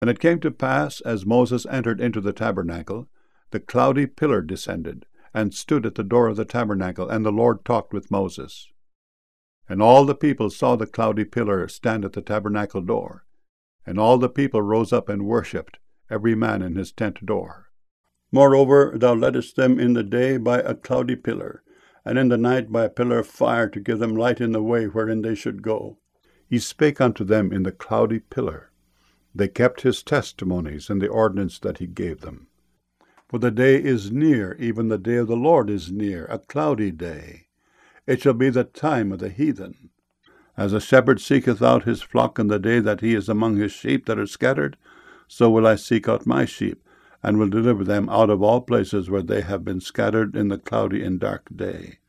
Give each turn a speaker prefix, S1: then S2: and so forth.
S1: And it came to pass, as Moses entered into the tabernacle, the cloudy pillar descended, and stood at the door of the tabernacle, and the Lord talked with Moses. And all the people saw the cloudy pillar stand at the tabernacle door. And all the people rose up and worshipped, every man in his tent door. Moreover, thou leddest them in the day by a cloudy pillar, and in the night by a pillar of fire, to give them light in the way wherein they should go. He spake unto them in the cloudy pillar. They kept his testimonies and the ordinance that he gave them. For the day is near, even the day of the Lord is near, a cloudy day. It shall be the time of the heathen. As a shepherd seeketh out his flock in the day that he is among his sheep that are scattered, so will I seek out my sheep, and will deliver them out of all places where they have been scattered in the cloudy and dark day.